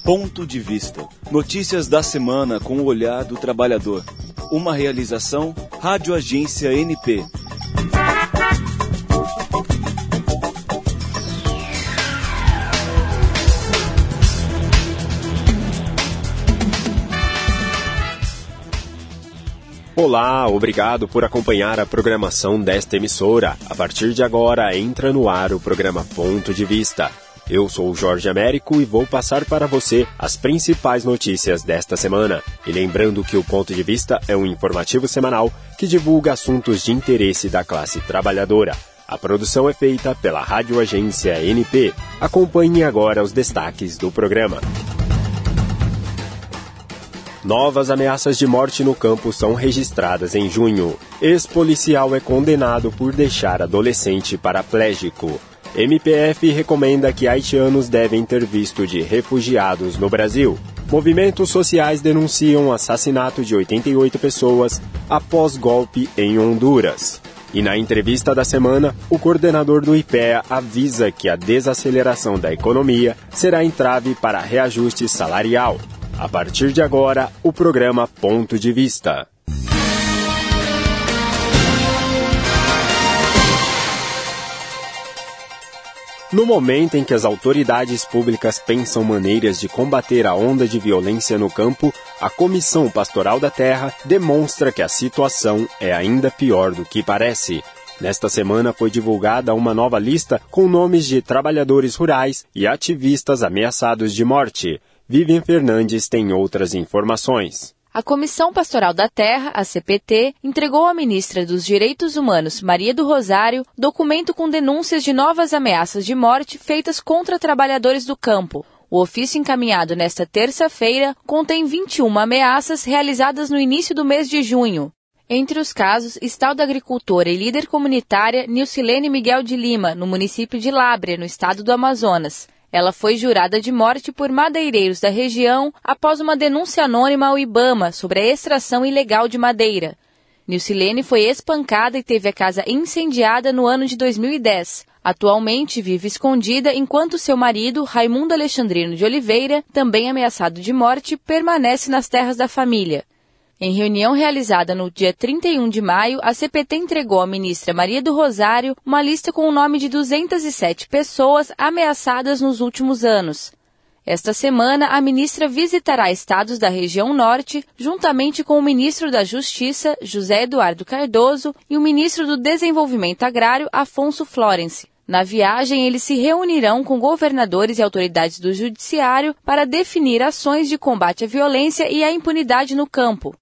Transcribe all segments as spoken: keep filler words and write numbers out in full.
Ponto de Vista. Notícias da semana com o olhar do trabalhador. Uma realização Rádio Agência N P. Olá, obrigado por acompanhar a programação desta emissora. A partir de agora entra no ar o programa Ponto de Vista. Eu sou o Jorge Américo e vou passar para você as principais notícias desta semana. E lembrando que o Ponto de Vista é um informativo semanal que divulga assuntos de interesse da classe trabalhadora. A produção é feita pela Rádio Agência N P. Acompanhe agora os destaques do programa. Novas ameaças de morte no campo são registradas em junho. Ex-policial é condenado por deixar adolescente paraplégico. M P F recomenda que haitianos devem ter visto de refugiados no Brasil. Movimentos sociais denunciam o assassinato de oitenta e oito pessoas após golpe em Honduras. E na entrevista da semana, o coordenador do I P E A avisa que a desaceleração da economia será entrave para reajuste salarial. A partir de agora, o programa Ponto de Vista. No momento em que as autoridades públicas pensam maneiras de combater a onda de violência no campo, a Comissão Pastoral da Terra demonstra que a situação é ainda pior do que parece. Nesta semana foi divulgada uma nova lista com nomes de trabalhadores rurais e ativistas ameaçados de morte. Vivian Fernandes tem outras informações. A Comissão Pastoral da Terra, a C P T, entregou à ministra dos Direitos Humanos, Maria do Rosário, documento com denúncias de novas ameaças de morte feitas contra trabalhadores do campo. O ofício encaminhado nesta terça-feira contém vinte e uma ameaças realizadas no início do mês de junho. Entre os casos está o da agricultora e líder comunitária Nilcilene Miguel de Lima, no município de Lábrea, no estado do Amazonas. Ela foi jurada de morte por madeireiros da região após uma denúncia anônima ao IBAMA sobre a extração ilegal de madeira. Nilcilene foi espancada e teve a casa incendiada no ano de dois mil e dez. Atualmente vive escondida enquanto seu marido, Raimundo Alexandrino de Oliveira, também ameaçado de morte, permanece nas terras da família. Em reunião realizada no dia trinta e um de maio, a C P T entregou à ministra Maria do Rosário uma lista com o nome de duzentas e sete pessoas ameaçadas nos últimos anos. Esta semana, a ministra visitará estados da região norte, juntamente com o ministro da Justiça, José Eduardo Cardoso, e o ministro do Desenvolvimento Agrário, Afonso Florence. Na viagem, eles se reunirão com governadores e autoridades do judiciário para definir ações de combate à violência e à impunidade no campo.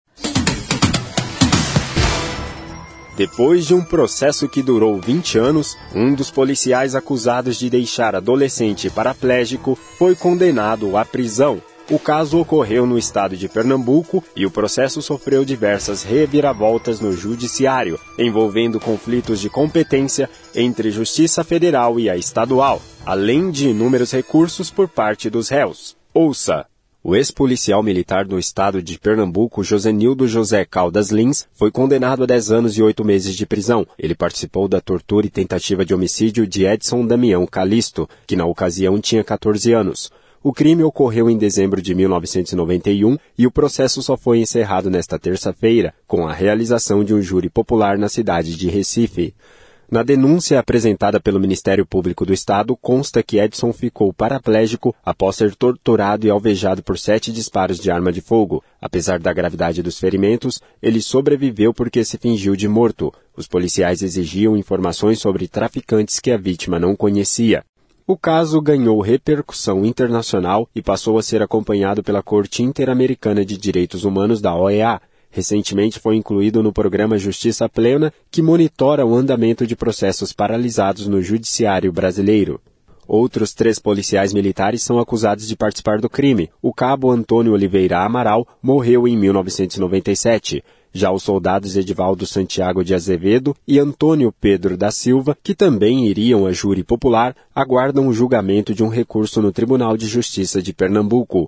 Depois de um processo que durou vinte anos, um dos policiais acusados de deixar adolescente paraplégico foi condenado à prisão. O caso ocorreu no estado de Pernambuco e o processo sofreu diversas reviravoltas no judiciário, envolvendo conflitos de competência entre Justiça Federal e a estadual, além de inúmeros recursos por parte dos réus. Ouça! O ex-policial militar do estado de Pernambuco, Josenildo José Caldas Lins, foi condenado a dez anos e oito meses de prisão. Ele participou da tortura e tentativa de homicídio de Edson Damião Calisto, que na ocasião tinha catorze anos. O crime ocorreu em dezembro de mil novecentos e noventa e um e o processo só foi encerrado nesta terça-feira, com a realização de um júri popular na cidade de Recife. Na denúncia apresentada pelo Ministério Público do Estado, consta que Edson ficou paraplégico após ser torturado e alvejado por sete disparos de arma de fogo. Apesar da gravidade dos ferimentos, ele sobreviveu porque se fingiu de morto. Os policiais exigiam informações sobre traficantes que a vítima não conhecia. O caso ganhou repercussão internacional e passou a ser acompanhado pela Corte Interamericana de Direitos Humanos da O E A. Recentemente foi incluído no programa Justiça Plena, que monitora o andamento de processos paralisados no judiciário brasileiro. Outros três policiais militares são acusados de participar do crime. O cabo Antônio Oliveira Amaral morreu em mil novecentos e noventa e sete. Já os soldados Edivaldo Santiago de Azevedo e Antônio Pedro da Silva, que também iriam a júri popular, aguardam o julgamento de um recurso no Tribunal de Justiça de Pernambuco.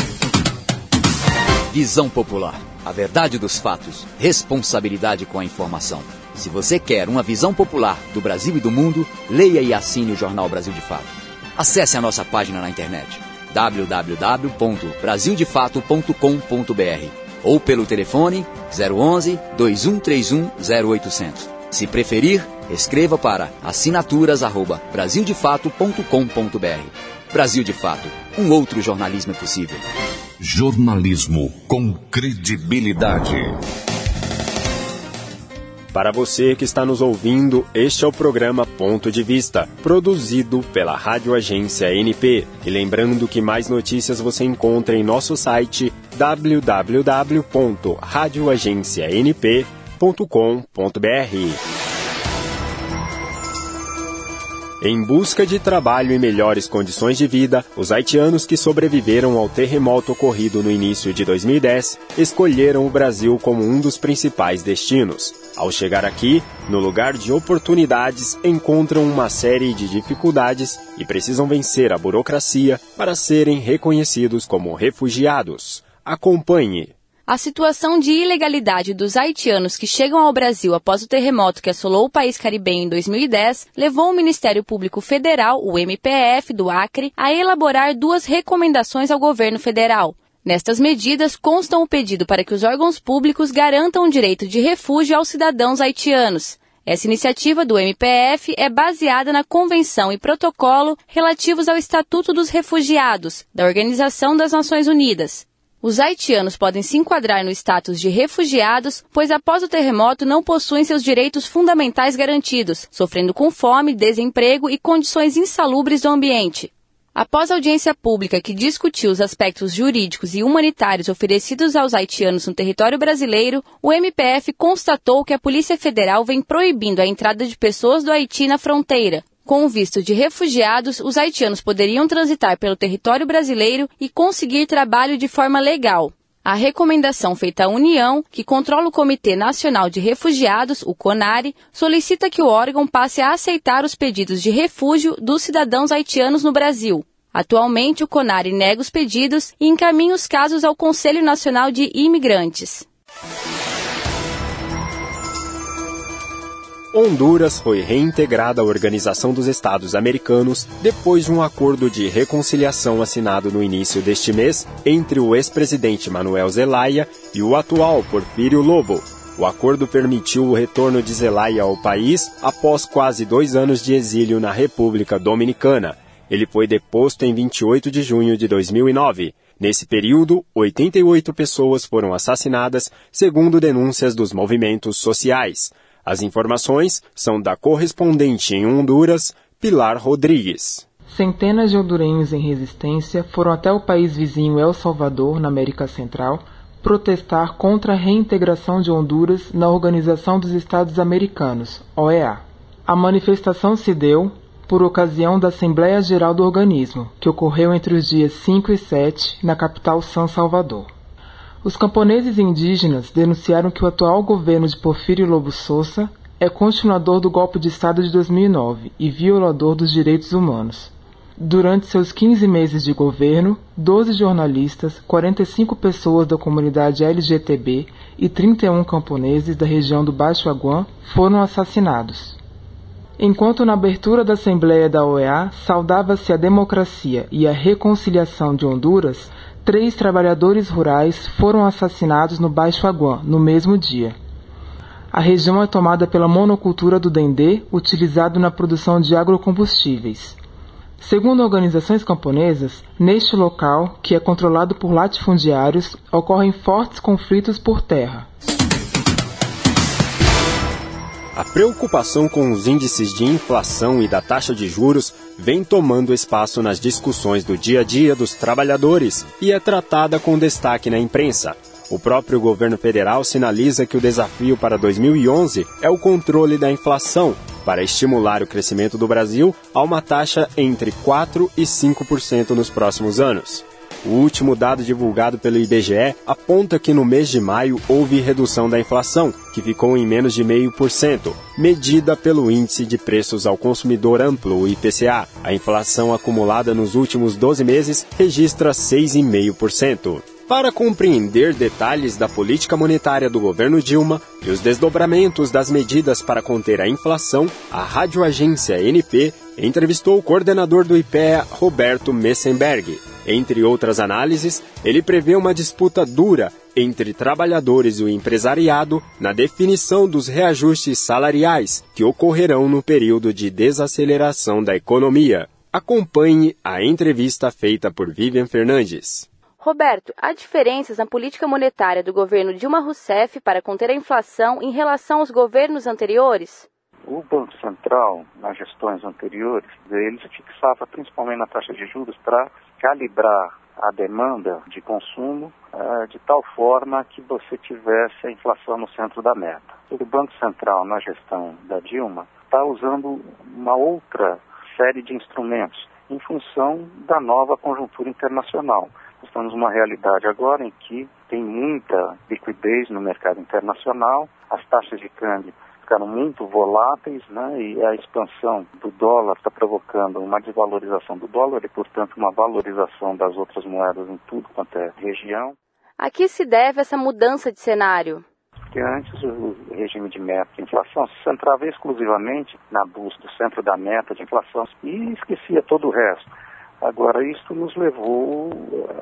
Visão Popular. A verdade dos fatos. Responsabilidade com a informação. Se você quer uma visão popular do Brasil e do mundo, leia e assine o Jornal Brasil de Fato. Acesse a nossa página na internet w w w ponto brasil de fato ponto com ponto b r ou pelo telefone zero onze, dois um três um, zero oitocentos. Se preferir, escreva para assinaturas arroba brasil de fato ponto com ponto b r. Brasil de Fato, um outro jornalismo é possível. Jornalismo com credibilidade. Para você que está nos ouvindo, este é o programa Ponto de Vista, produzido pela Rádio Agência N P. E lembrando que mais notícias você encontra em nosso site w w w ponto rádio agência n p ponto com ponto b r. Em busca de trabalho e melhores condições de vida, os haitianos que sobreviveram ao terremoto ocorrido no início de dois mil e dez escolheram o Brasil como um dos principais destinos. Ao chegar aqui, no lugar de oportunidades, encontram uma série de dificuldades e precisam vencer a burocracia para serem reconhecidos como refugiados. Acompanhe. A situação de ilegalidade dos haitianos que chegam ao Brasil após o terremoto que assolou o país caribenho em dois mil e dez levou o Ministério Público Federal, o M P F, do Acre, a elaborar duas recomendações ao governo federal. Nestas medidas constam o pedido para que os órgãos públicos garantam o direito de refúgio aos cidadãos haitianos. Essa iniciativa do M P F é baseada na Convenção e Protocolo relativos ao Estatuto dos Refugiados, da Organização das Nações Unidas. Os haitianos podem se enquadrar no status de refugiados, pois após o terremoto não possuem seus direitos fundamentais garantidos, sofrendo com fome, desemprego e condições insalubres do ambiente. Após a audiência pública que discutiu os aspectos jurídicos e humanitários oferecidos aos haitianos no território brasileiro, o M P F constatou que a Polícia Federal vem proibindo a entrada de pessoas do Haiti na fronteira. Com o visto de refugiados, os haitianos poderiam transitar pelo território brasileiro e conseguir trabalho de forma legal. A recomendação feita à União, que controla o Comitê Nacional de Refugiados, o CONARE, solicita que o órgão passe a aceitar os pedidos de refúgio dos cidadãos haitianos no Brasil. Atualmente, o CONARE nega os pedidos e encaminha os casos ao Conselho Nacional de Imigrantes. Honduras foi reintegrada à Organização dos Estados Americanos depois de um acordo de reconciliação assinado no início deste mês entre o ex-presidente Manuel Zelaya e o atual Porfirio Lobo. O acordo permitiu o retorno de Zelaya ao país após quase dois anos de exílio na República Dominicana. Ele foi deposto em vinte e oito de junho de dois mil e nove. Nesse período, oitenta e oito pessoas foram assassinadas, segundo denúncias dos movimentos sociais. As informações são da correspondente em Honduras, Pilar Rodrigues. Centenas de hondurenhos em resistência foram até o país vizinho El Salvador, na América Central, protestar contra a reintegração de Honduras na Organização dos Estados Americanos, O E A. A manifestação se deu por ocasião da Assembleia Geral do organismo, que ocorreu entre os dias cinco e sete na capital São Salvador. Os camponeses indígenas denunciaram que o atual governo de Porfirio Lobo Sosa é continuador do golpe de Estado de dois mil e nove e violador dos direitos humanos. Durante seus quinze meses de governo, doze jornalistas, quarenta e cinco pessoas da comunidade L G B T e trinta e um camponeses da região do Baixo Aguã foram assassinados. Enquanto na abertura da Assembleia da O E A saudava-se a democracia e a reconciliação de Honduras, três trabalhadores rurais foram assassinados no Baixo Aguã, no mesmo dia. A região é tomada pela monocultura do dendê, utilizado na produção de agrocombustíveis. Segundo organizações camponesas, neste local, que é controlado por latifundiários, ocorrem fortes conflitos por terra. A preocupação com os índices de inflação e da taxa de juros vem tomando espaço nas discussões do dia a dia dos trabalhadores e é tratada com destaque na imprensa. O próprio governo federal sinaliza que o desafio para dois mil e onze é o controle da inflação, para estimular o crescimento do Brasil a uma taxa entre quatro por cento e cinco por cento nos próximos anos. O último dado divulgado pelo I B G E aponta que no mês de maio houve redução da inflação, que ficou em menos de zero vírgula cinco por cento, medida pelo Índice de Preços ao Consumidor Amplo, o I P C A. A inflação acumulada nos últimos doze meses registra seis vírgula cinco por cento. Para compreender detalhes da política monetária do governo Dilma e os desdobramentos das medidas para conter a inflação, a Rádio Agência N P entrevistou o coordenador do I P E A, Roberto Messenberg. Entre outras análises, ele prevê uma disputa dura entre trabalhadores e o empresariado na definição dos reajustes salariais que ocorrerão no período de desaceleração da economia. Acompanhe a entrevista feita por Vivian Fernandes. Roberto, há diferenças na política monetária do governo Dilma Rousseff para conter a inflação em relação aos governos anteriores? O Banco Central, nas gestões anteriores, ele se fixava principalmente na taxa de juros para calibrar a demanda de consumo uh, de tal forma que você tivesse a inflação no centro da meta. O Banco Central, na gestão da Dilma, está usando uma outra série de instrumentos em função da nova conjuntura internacional. Estamos numa realidade agora em que tem muita liquidez no mercado internacional, as taxas de câmbio ficaram muito voláteis, né, e a expansão do dólar está provocando uma desvalorização do dólar e, portanto, uma valorização das outras moedas em tudo quanto é região. A que se deve essa mudança de cenário? Porque antes o regime de meta de inflação se centrava exclusivamente na busca do centro da meta de inflação e esquecia todo o resto. Agora, isso nos levou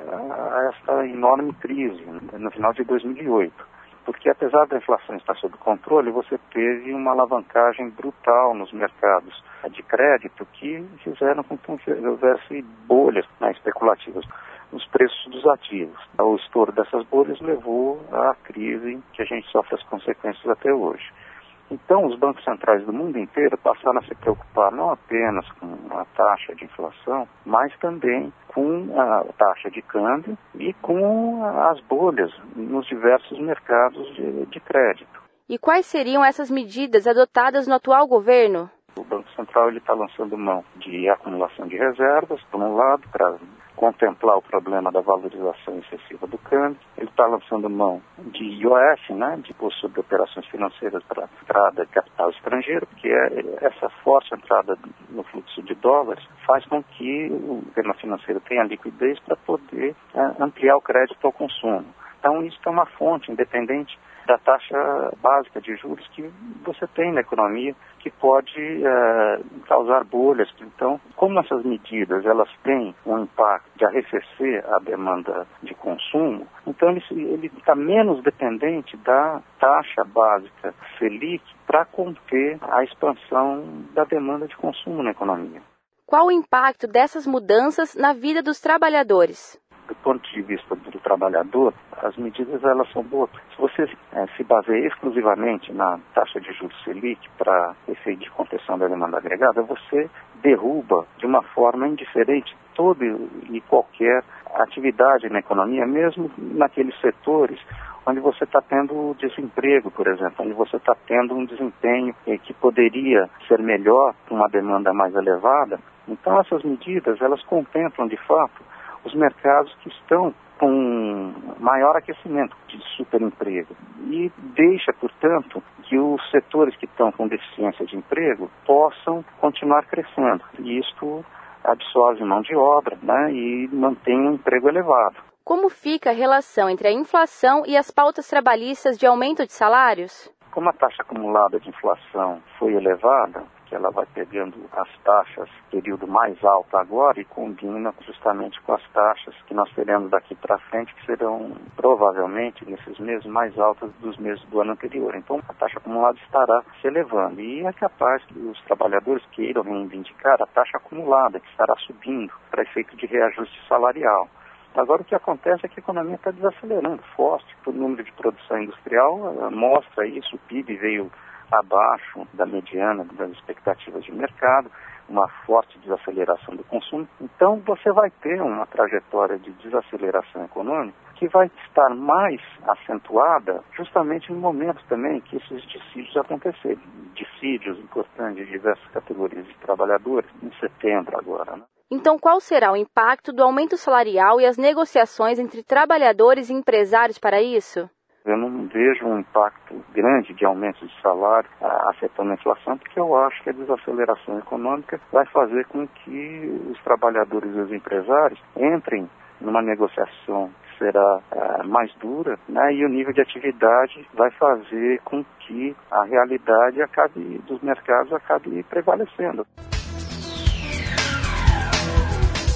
a essa enorme crise no final de dois mil e oito, porque apesar da inflação estar sob controle, você teve uma alavancagem brutal nos mercados de crédito que fizeram com que houvesse bolhas, né, especulativas nos preços dos ativos. O estouro dessas bolhas levou à crise que a gente sofre as consequências até hoje. Então, os bancos centrais do mundo inteiro passaram a se preocupar não apenas com a taxa de inflação, mas também com a taxa de câmbio e com as bolhas nos diversos mercados de, de crédito. E quais seriam essas medidas adotadas no atual governo? O Banco Central está lançando mão de acumulação de reservas, por um lado, para contemplar o problema da valorização excessiva do câmbio. Ele está lançando mão de I O F, né, de imposto sobre operações financeiras para entrada de capital estrangeiro, porque é, essa forte entrada no fluxo de dólares faz com que o sistema financeiro tenha liquidez para poder é, ampliar o crédito ao consumo. Então, isso é uma fonte independente da taxa básica de juros que você tem na economia, que pode é, causar bolhas. Então, como essas medidas elas têm um impacto de arrefecer a demanda de consumo, então ele está menos dependente da taxa básica Selic para conter a expansão da demanda de consumo na economia. Qual o impacto dessas mudanças na vida dos trabalhadores? Do ponto de vista do trabalhador, as medidas elas são boas. Se você é, se baseia exclusivamente na taxa de juros Selic para efeito de contenção da demanda agregada, você derruba de uma forma indiferente toda e qualquer atividade na economia, mesmo naqueles setores onde você está tendo desemprego, por exemplo, onde você está tendo um desempenho eh, que poderia ser melhor com uma demanda mais elevada. Então, essas medidas elas contemplam, de fato, os mercados que estão com maior aquecimento de superemprego e deixa, portanto, que os setores que estão com deficiência de emprego possam continuar crescendo. E isto absorve mão de obra, né, e mantém um emprego elevado. Como fica a relação entre a inflação e as pautas trabalhistas de aumento de salários? Como a taxa acumulada de inflação foi elevada, que ela vai pegando as taxas período mais alto agora e combina justamente com as taxas que nós teremos daqui para frente, que serão provavelmente nesses meses mais altas dos meses do ano anterior. Então a taxa acumulada estará se elevando e é capaz que os trabalhadores queiram reivindicar a taxa acumulada, que estará subindo para efeito de reajuste salarial. Agora o que acontece é que a economia está desacelerando forte, o número de produção industrial mostra isso, o P I B veio abaixo da mediana das expectativas de mercado, uma forte desaceleração do consumo. Então você vai ter uma trajetória de desaceleração econômica que vai estar mais acentuada justamente no momento também que esses dissídios acontecerem. Dissídios importantes de diversas categorias de trabalhadores, em setembro agora, né? Então, qual será o impacto do aumento salarial e as negociações entre trabalhadores e empresários para isso? Eu não vejo um impacto grande de aumento de salário ah, afetando a inflação, porque eu acho que a desaceleração econômica vai fazer com que os trabalhadores e os empresários entrem numa negociação que será ah, mais dura, né, e o nível de atividade vai fazer com que a realidade acabe, dos mercados acabe prevalecendo.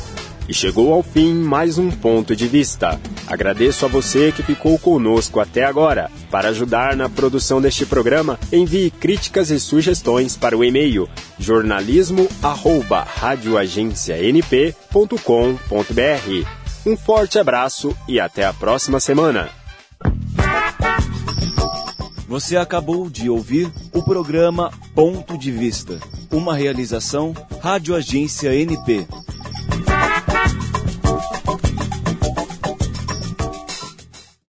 E chegou ao fim mais um Ponto de Vista. Agradeço a você que ficou conosco até agora. Para ajudar na produção deste programa, envie críticas e sugestões para o e-mail jornalismo arroba rádio agência n p ponto com ponto b r. Um forte abraço e até a próxima semana. Você acabou de ouvir o programa Ponto de Vista, uma realização Rádio Agência N P.